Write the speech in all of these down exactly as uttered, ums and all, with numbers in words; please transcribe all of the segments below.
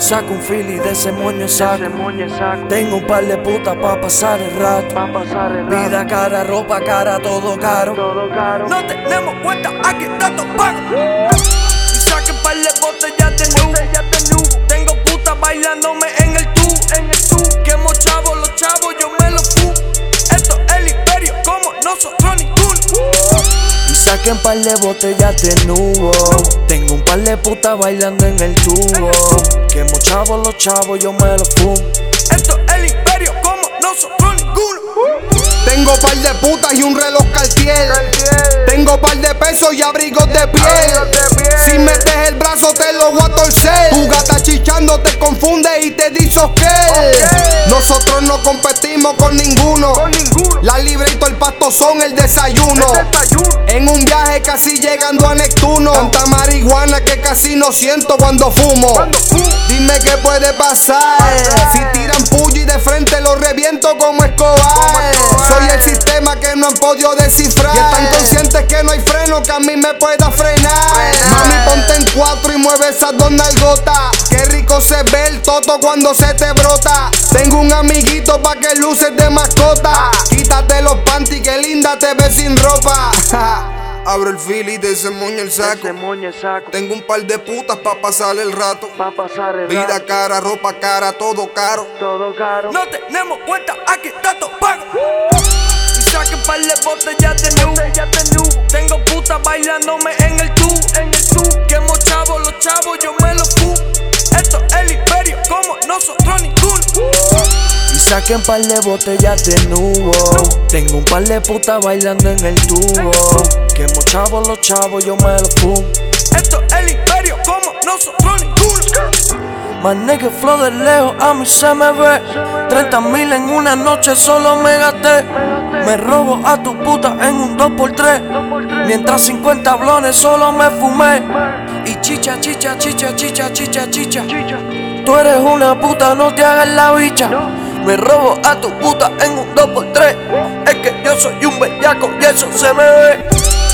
Saco un fili de ese moño saco. Tengo un par de putas pa' pasar el rato. Vida cara, ropa cara, todo caro. No tenemos cuenta, aquí está todo pago. Y saqué un par de botellas de nuevo. Tengo putas bailándome en el tubo. Quemo chavos, los chavos, yo me los fumo. Esto es el imperio, como nosotros ninguno. Y saqué un par de botellas de nuevo. Tengo un par de putas bailando en el tubo. Quemo chavos, los chavos, yo me los fumo. Esto es el imperio, como nosotros ninguno. Tengo par de putas y un reloj Cartier. Tengo par de pesos y abrigos de piel. Si metes el brazo te lo voy a torcer. Tu gata chichando te confunde y te dice que nosotros no competimos con ninguno. La libre y todo el pasto son el desayuno. En un viaje casi llegando a Neptuno. Tanta marihuana que casi no siento cuando fumo. Dime qué puede pasar si tiran puyo y de frente lo reviento como Escobar. Soy el sistema que no han podido descifrar. Y están conscientes que no hay freno que a mí me pueda frenar. Mami, ponte en cuatro y mueve esas dos nalgotas. Qué rico se ve el toto cuando se te brota. Tengo un amiguito pa' que luces de mascota. Quítate los panties, que linda te ves sin ropa. Abro el fili de ese moño el saco. Tengo un par de putas pa' pasar el rato. Vida cara, ropa cara, todo caro. No tenemos cuenta, aquí está todo pago. Y saqué un par de botellas de nuevo. Tengo putas bailándome en el tubo. Quemo chavos, los chavos, yo me los fumo. Esto es el imperio, como nosotros ninguno. Y saqué un par de botellas de nuevo. Tengo un par de putas bailando en el tubo. Quemo chavos, los chavos, yo me los fumo. Esto es el imperio, como nosotros ninguno. Más nigga flow de lejos, a mí se me ve. Treinta mil en una noche solo me gasté. Me robo a tu puta en un dos por tres. Mientras cincuenta blones solo me fumé. Y chicha, chicha, chicha, chicha, chicha, chicha. Tú eres una puta, no te hagas la bicha. Me robo a tu puta en un dos por tres. Es que yo soy un bellaco y eso se me ve.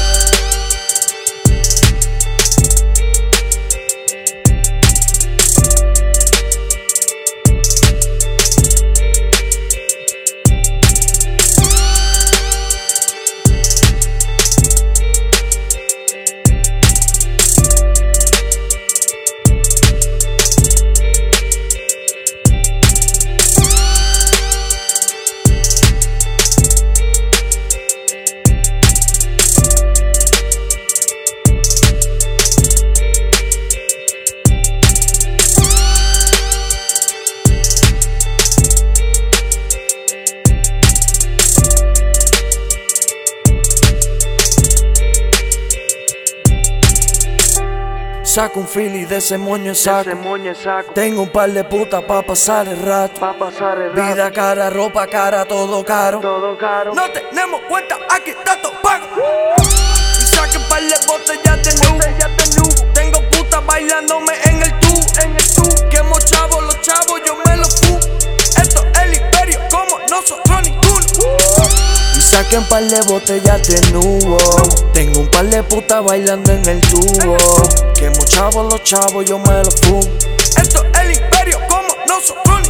Saco un fili de ese moño saco. Tengo un par de putas pa' pasar el rato. Vida cara, ropa cara, todo caro. No tenemos cuenta, aquí está todo pago. Y saqué un par de botellas de nuevo. Tengo putas bailándome en el tubo. Quemo chavos, los chavos, yo me los fumo. Esto es el imperio, como nosotros ninguno. Y saqué un par de botellas de nuevo. Tengo un par de putas bailando en el tubo. Quemo chavos, los chavos, yo me los fumo. Esto es el imperio, como nosotros.